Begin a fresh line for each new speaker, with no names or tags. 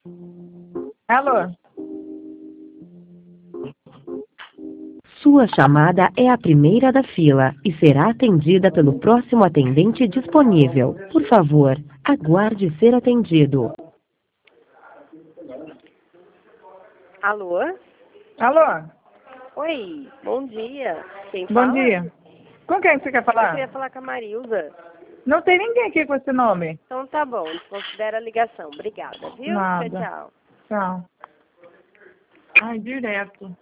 Alô?
Sua chamada é a primeira da fila e será atendida pelo próximo atendente disponível. Por favor, aguarde ser atendido.
Alô?
Alô?
Oi, bom dia. Quem
Bom
fala?
dia. Com quem você quer
Eu
falar?
queria falar com a Marilza.
Não tem ninguém aqui com esse nome.
Então tá bom, desconsidera a ligação. Obrigada, viu?
Nada.
Tchau, tchau.
Tchau. Ai, direto.